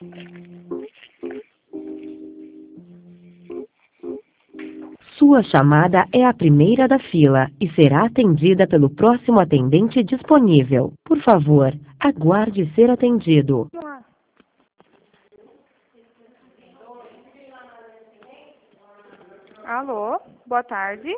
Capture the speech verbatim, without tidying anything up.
Sua chamada é a primeira da fila e será atendida pelo próximo atendente disponível. Por favor, aguarde ser atendido. Alô, boa tarde.